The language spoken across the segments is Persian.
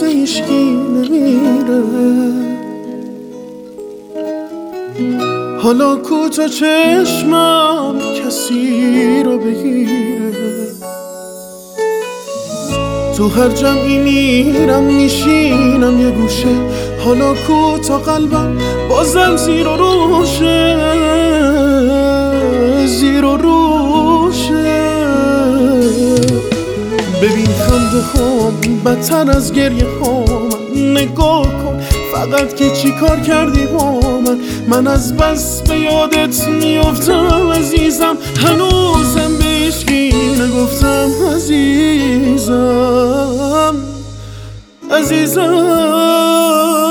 واسه هیچکی نمیره. حالا کوتا چشمم کسی رو بگیره، تو هر جمعی میرم میشینم یه گوشه. حالا کوتا قلبم بازم زیر و روشه، زیر و روشه. ببین خنده هم بدتر از گریه هم، نگاه کن فقط که چی کار کردی با من از بس به یادت میافتم عزیزم، هنوزم به هیچکی نگفتم عزیزم، عزیزم.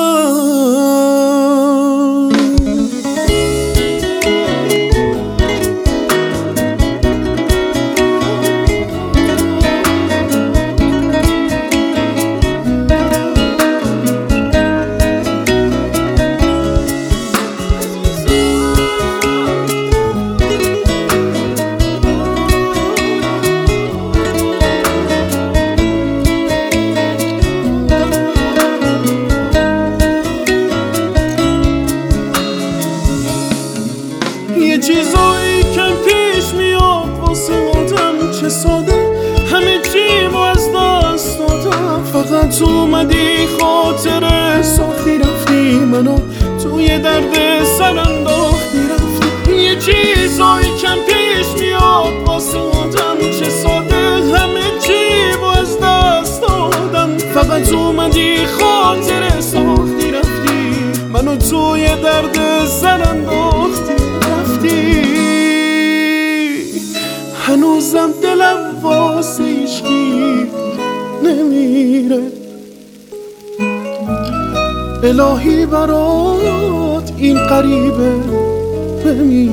یه چیزایی که پیش میاد واسه آدم چه ساده، همه چیمو از دست دادم. فقط اومدی خاطره ساختی رفتی، منو توی درد سر انداختی رفتی. یه چیزایی که پیش میاد واسه آدم چه ساده، همه چیمو از دست دادم. فقط اومدی خاطره ساختی رفتی، منو توی درد سر انداختی. هنوزم دلم واسه هیچکی نمیره، الهی برات این غریبه بمیره.